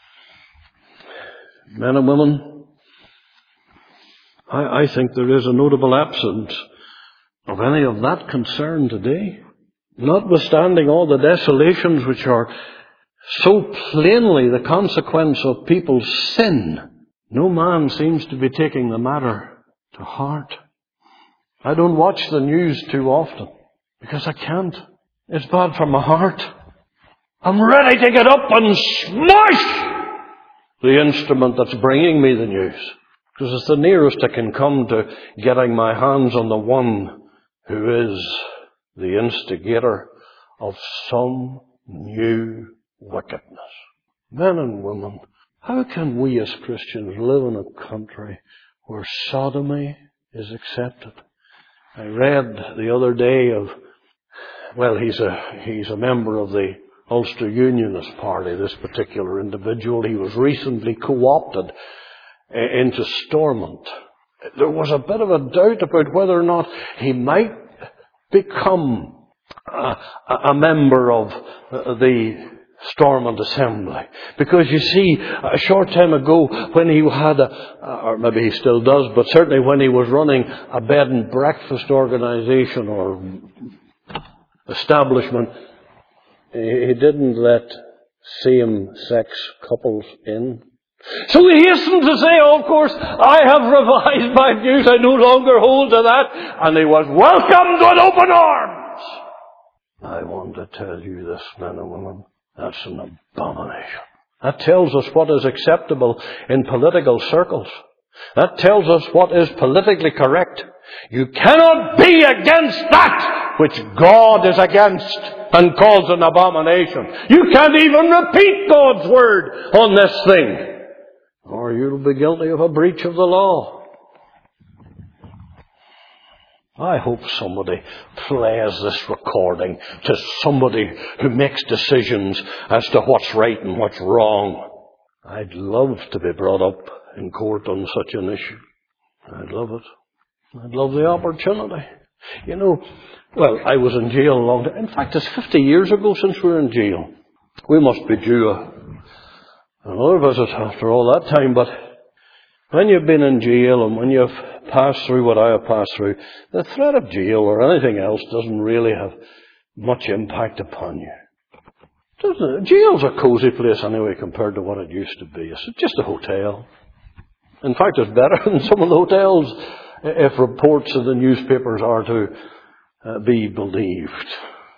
Men and women, I, I think there is a notable absence of any of that concern today. Notwithstanding all the desolations which are so plainly the consequence of people's sin, no man seems to be taking the matter to heart. I don't watch the news too often because I can't. It's bad for my heart. I'm ready to get up and smash the instrument that's bringing me the news, because it's the nearest I can come to getting my hands on the one who is the instigator of some new wickedness. Men and women, how can we as Christians live in a country where sodomy is accepted? I read the other day of, well, he's a, he's a member of the Ulster Unionist Party, this particular individual. He was recently co-opted into Stormont. There was a bit of a doubt about whether or not he might become a, a member of the Stormont Assembly. Because you see, a short time ago when he had a, or maybe he still does, but certainly when he was running a bed and breakfast organisation or establishment, he didn't let same-sex couples in. So he hastened to say, oh, of course, I have revised my views. I no longer hold to that. And he was welcomed with open arms. I want to tell you this, men and women, that's an abomination. That tells us what is acceptable in political circles. That tells us what is politically correct. You cannot be against that which God is against and calls an abomination. You can't even repeat God's word on this thing, or you'll be guilty of a breach of the law. I hope somebody plays this recording to somebody who makes decisions as to what's right and what's wrong. I'd love to be brought up in court on such an issue. I'd love it. I'd love the opportunity. You know, well, I was in jail a long time. In fact, it's fifty years ago since we were in jail. We must be due a, another visit after all that time, but when you've been in jail and when you've passed through what I have passed through, the threat of jail or anything else doesn't really have much impact upon you. Doesn't it? Jail's a cozy place anyway compared to what it used to be. It's just a hotel. In fact, it's better than some of the hotels if reports of the newspapers are to uh, be believed.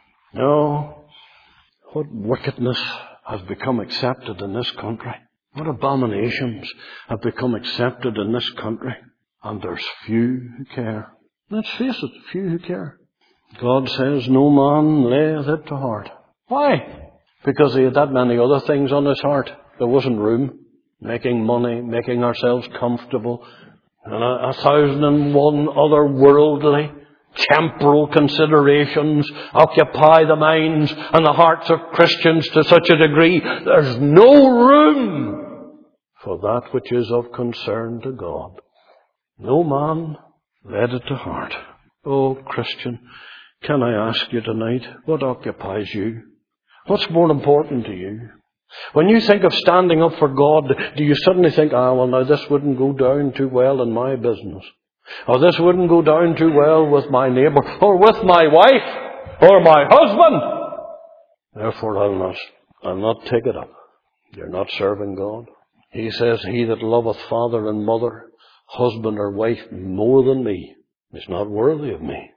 No, what wickedness has become accepted in this country. What abominations have become accepted in this country. And there's few who care. Let's face it, few who care. God says, no man layeth it to heart. Why? Because he had that many other things on his heart. There wasn't room. Making money, making ourselves comfortable, and a, a thousand and one other worldly, temporal considerations occupy the minds and the hearts of Christians to such a degree, there's no room for that which is of concern to God. No man laid it to heart. Oh, Christian, can I ask you tonight, what occupies you? What's more important to you? When you think of standing up for God, do you suddenly think, ah, well, now this wouldn't go down too well in my business, or this wouldn't go down too well with my neighbour, or with my wife, or my husband? Therefore, I'll not, I'll not take it up. You're not serving God. He says, he that loveth father and mother, husband or wife more than me, is not worthy of me.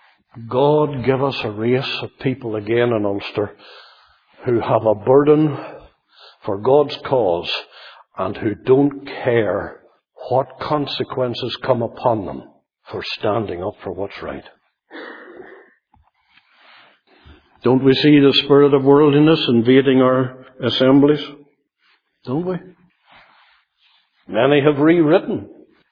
God give us a race of people again in Ulster who have a burden for God's cause and who don't care what consequences come upon them for standing up for what's right. Don't we see the spirit of worldliness invading our assemblies? Don't we? Many have rewritten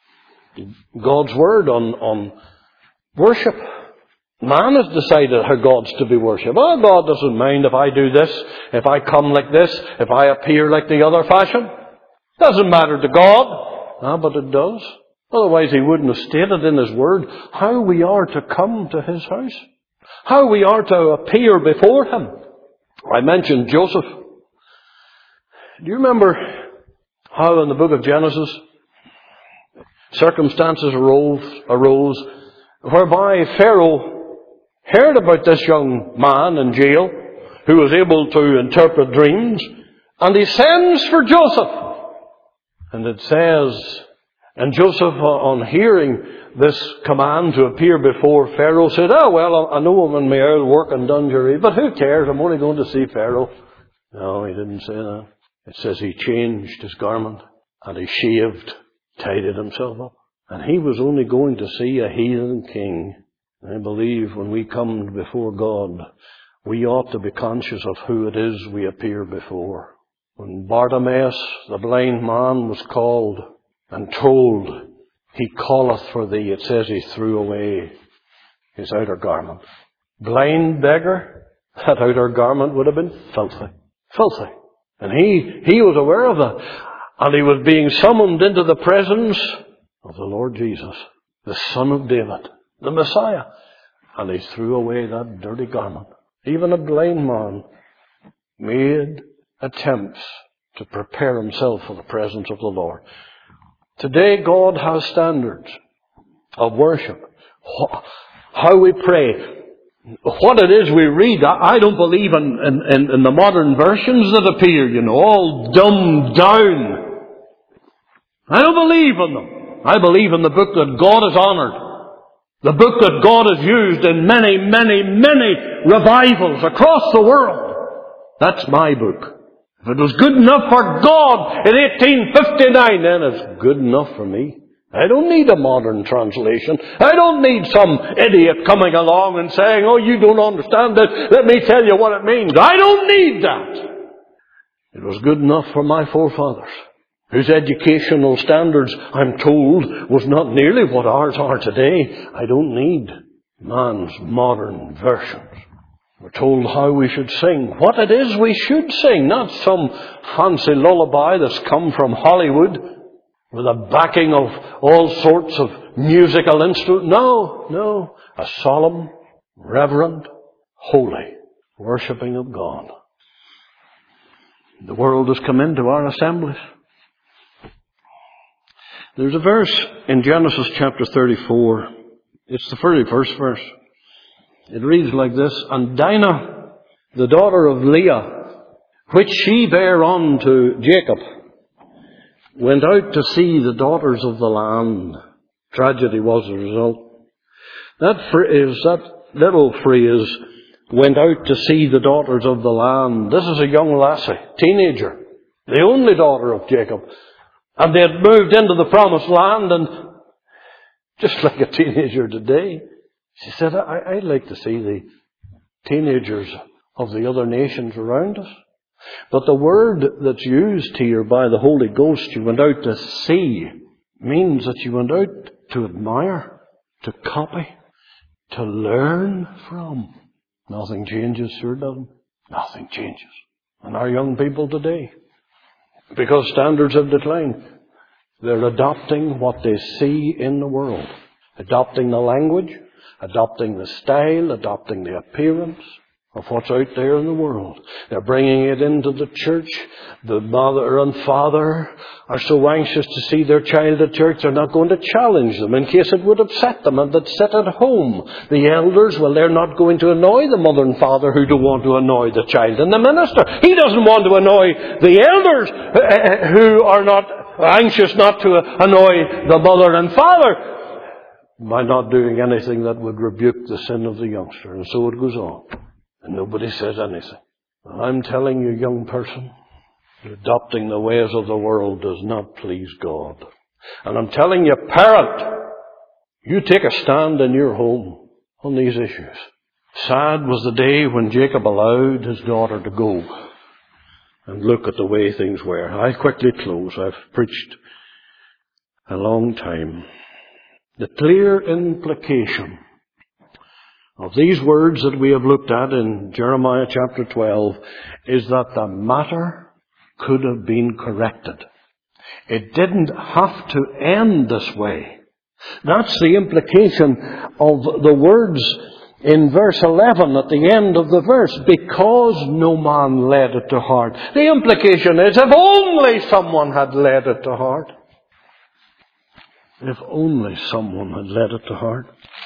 God's word on, on worship. Man has decided how God's to be worshipped. Oh, God doesn't mind if I do this, if I come like this, if I appear like the other fashion. Doesn't matter to God. Ah, but it does. Otherwise he wouldn't have stated in his word how we are to come to his house. How we are to appear before him. I mentioned Joseph. Do you remember how in the book of Genesis circumstances arose, arose whereby Pharaoh heard about this young man in jail who was able to interpret dreams, and he sends for Joseph. And it says, and Joseph, on hearing this command to appear before Pharaoh, said, oh, well, I know I'm in my old work in Dungaree, but who cares? I'm only going to see Pharaoh. No, he didn't say that. It says he changed his garment, and he shaved, tidied himself up. And he was only going to see a heathen king. I believe when we come before God, we ought to be conscious of who it is we appear before. When Bartimaeus, the blind man, was called and told, he calleth for thee, it says he threw away his outer garment. Blind beggar, that outer garment would have been filthy. Filthy. And he, he was aware of that. And he was being summoned into the presence of the Lord Jesus, the Son of David, the Messiah. And he threw away that dirty garment. Even a blind man made attempts to prepare himself for the presence of the Lord. Today God has standards of worship. How we pray. What it is we read, I don't believe in, in, in the modern versions that appear, you know, all dumbed down. I don't believe in them. I believe in the book that God has honored. The book that God has used in many, many, many revivals across the world. That's my book. If it was good enough for God in eighteen fifty-nine, then it's good enough for me. I don't need a modern translation. I don't need some idiot coming along and saying, oh, you don't understand it. Let me tell you what it means. I don't need that. It was good enough for my forefathers, whose educational standards, I'm told, was not nearly what ours are today. I don't need man's modern versions. We're told how we should sing, what it is we should sing, not some fancy lullaby that's come from Hollywood with a backing of all sorts of musical instruments. No, no, a solemn, reverent, holy worshipping of God. The world has come into our assemblies. There's a verse in Genesis chapter thirty-four. It's the very first verse. It reads like this, And Dinah, the daughter of Leah, which she bare unto Jacob, went out to see the daughters of the land. Tragedy was the result. That phrase, that little phrase, went out to see the daughters of the land. This is a young lassie, teenager, the only daughter of Jacob. And they had moved into the promised land, and just like a teenager today, she said, I, I'd like to see the teenagers of the other nations around us. But the word that's used here by the Holy Ghost, you went out to see, means that you went out to admire, to copy, to learn from. Nothing changes, sure doesn't. Nothing changes. And our young people today, because standards have declined, they're adopting what they see in the world. Adopting the language, adopting the style, adopting the appearance of what's out there in the world. They're bringing it into the church. The mother and father are so anxious to see their child at church, they're not going to challenge them in case it would upset them, and they'd sit at home. The elders, well, they're not going to annoy the mother and father who don't want to annoy the child. And the minister, he doesn't want to annoy the elders who are not anxious not to annoy the mother and father by not doing anything that would rebuke the sin of the youngster. And so it goes on. And nobody says anything. And I'm telling you, young person, adopting the ways of the world does not please God. And I'm telling you, parent, you take a stand in your home on these issues. Sad was the day when Jacob allowed his daughter to go and look at the way things were. I quickly close. I've preached a long time. The clear implication of these words that we have looked at in Jeremiah chapter twelve is that the matter could have been corrected. It didn't have to end this way. That's the implication of the words in verse eleven at the end of the verse, because no man laid it to heart. The implication is, if only someone had laid it to heart. If only someone had laid it to heart.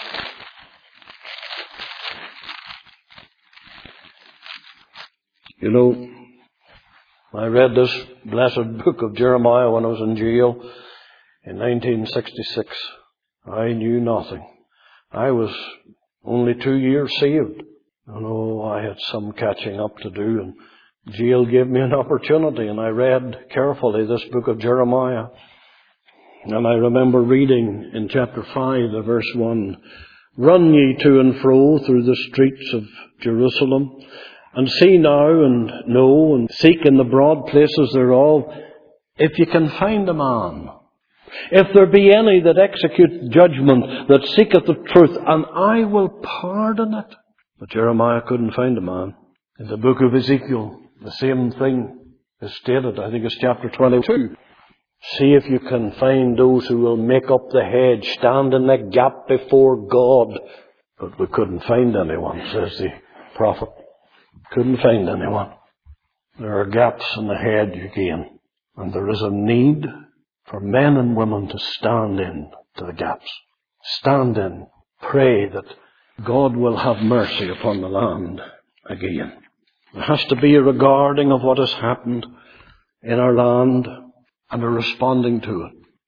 You know, I read this blessed book of Jeremiah when I was in jail in nineteen sixty-six. I knew nothing. I was only two years saved. I know I had some catching up to do, and jail gave me an opportunity, and I read carefully this book of Jeremiah. And I remember reading in chapter five, verse one, Run ye to and fro through the streets of Jerusalem, and see now and know and seek in the broad places thereof, if you can find a man. If there be any that execute judgment, that seeketh the truth, and I will pardon it. But Jeremiah couldn't find a man. In the book of Ezekiel, the same thing is stated. I think it's chapter twenty-two. See if you can find those who will make up the hedge, stand in the gap before God. But we couldn't find anyone, says the prophet. Couldn't find anyone. There are gaps in the hedge again. And there is a need for men and women to stand in to the gaps. Stand in. Pray that God will have mercy upon the land again. There has to be a regarding of what has happened in our land and a responding to it.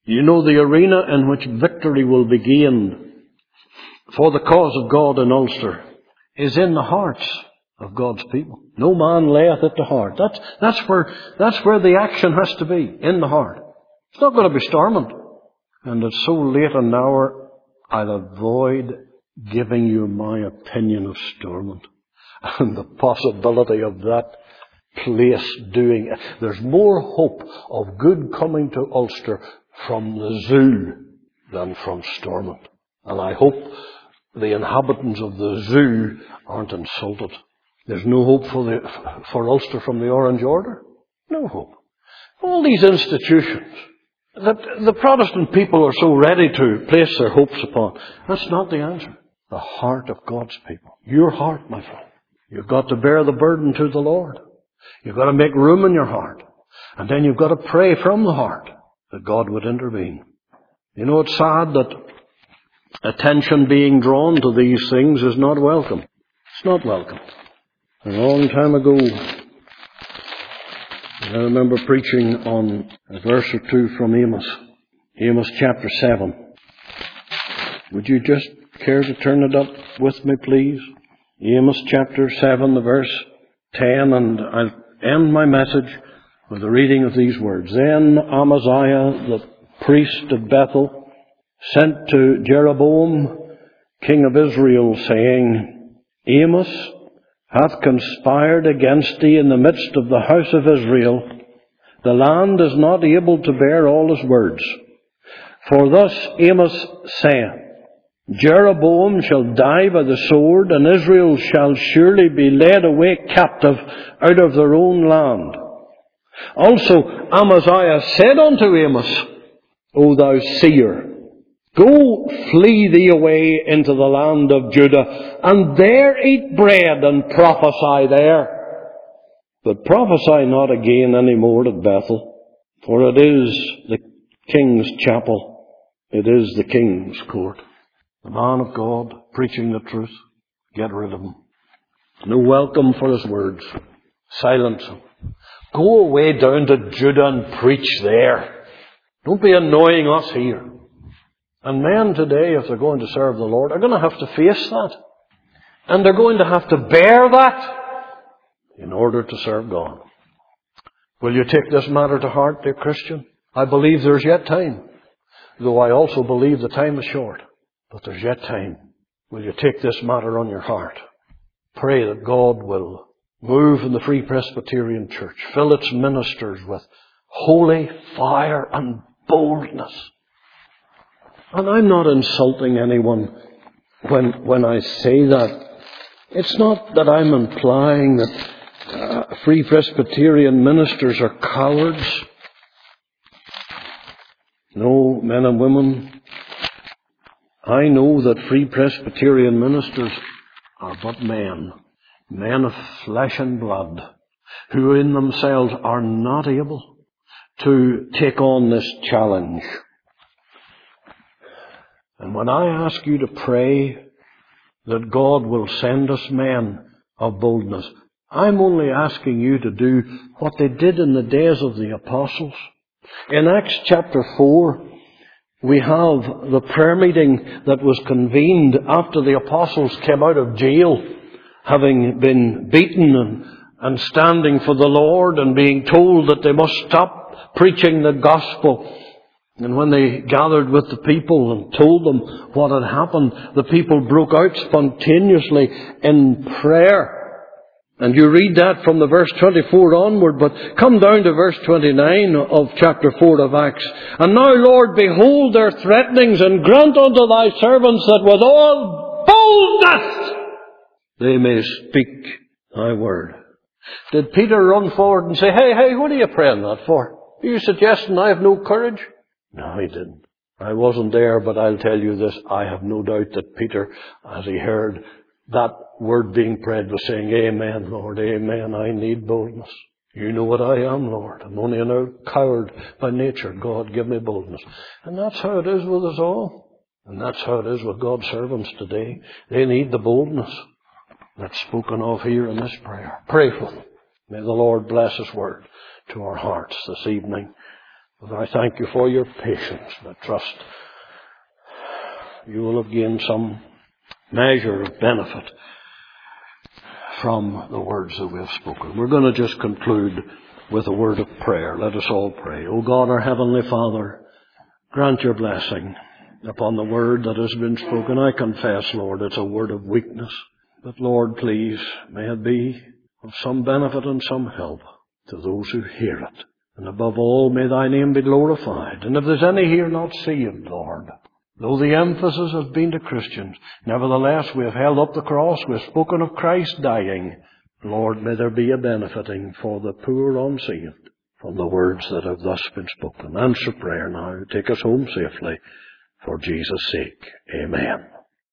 You know, the arena in which victory will be gained for the cause of God in Ulster is in the hearts of God's people. No man layeth at the heart. That's, that's where, that's where the action has to be, in the heart. It's not going to be Stormont. And it's so late an hour, I'll avoid giving you my opinion of Stormont and the possibility of that place doing it. There's more hope of good coming to Ulster from the zoo than from Stormont. And I hope the inhabitants of the zoo aren't insulted. There's no hope for the, for Ulster from the Orange Order. No hope. All these institutions that the Protestant people are so ready to place their hopes upon, that's not the answer. The heart of God's people. Your heart, my friend. You've got to bear the burden to the Lord. You've got to make room in your heart. And then you've got to pray from the heart that God would intervene. You know, it's sad that attention being drawn to these things is not welcome. It's not welcome. A long time ago, I remember preaching on a verse or two from Amos. Amos chapter seven. Would you just care to turn it up with me, please? Amos chapter seven, the verse ten, and I'll end my message with the reading of these words. Then Amaziah, the priest of Bethel, sent to Jeroboam, king of Israel, saying, Amos hath conspired against thee in the midst of the house of Israel. The land is not able to bear all his words. For thus Amos saith, Jeroboam shall die by the sword, and Israel shall surely be led away captive out of their own land. Also Amaziah said unto Amos, O thou seer, go flee thee away into the land of Judah, and there eat bread and prophesy there. But prophesy not again any more at Bethel, for it is the king's chapel, it is the king's court. The man of God, preaching the truth, get rid of him. No welcome for his words. Silence him. Go away down to Judah and preach there. Don't be annoying us here. And men today, if they're going to serve the Lord, are going to have to face that. And they're going to have to bear that in order to serve God. Will you take this matter to heart, dear Christian? I believe there's yet time. Though I also believe the time is short. But there's yet time. Will you take this matter on your heart? Pray that God will move in the Free Presbyterian Church. Fill its ministers with holy fire and boldness. And I'm not insulting anyone when, when I say that. It's not that I'm implying that uh, Free Presbyterian ministers are cowards. No, men and women, I know that Free Presbyterian ministers are but men, men of flesh and blood, who in themselves are not able to take on this challenge. And when I ask you to pray that God will send us men of boldness, I'm only asking you to do what they did in the days of the apostles. In Acts chapter four, we have the prayer meeting that was convened after the apostles came out of jail, having been beaten and, and standing for the Lord and being told that they must stop preaching the gospel. And when they gathered with the people and told them what had happened, the people broke out spontaneously in prayer. And you read that from the verse twenty-four onward, but come down to verse twenty-nine of chapter four of Acts. And now, Lord, behold their threatenings, and grant unto thy servants that with all boldness they may speak thy word. Did Peter run forward and say, hey, hey, what are you praying that for? Are you suggesting I have no courage? No, he didn't. I wasn't there, but I'll tell you this. I have no doubt that Peter, as he heard that word being prayed, was saying, Amen, Lord, Amen. I need boldness. You know what I am, Lord. I'm only a coward by nature. God, give me boldness. And that's how it is with us all. And that's how it is with God's servants today. They need the boldness that's spoken of here in this prayer. Pray for them. May the Lord bless His word to our hearts this evening. Father, I thank you for your patience. I trust you will have gained some measure of benefit from the words that we have spoken. We're going to just conclude with a word of prayer. Let us all pray. O God, our Heavenly Father, grant your blessing upon the word that has been spoken. I confess, Lord, it's a word of weakness. But Lord, please, may it be of some benefit and some help to those who hear it. And above all, may thy name be glorified. And if there's any here not saved, Lord, though the emphasis has been to Christians, nevertheless we have held up the cross, we have spoken of Christ dying. Lord, may there be a benefiting for the poor unsaved from the words that have thus been spoken. Answer prayer now. Take us home safely. For Jesus' sake. Amen.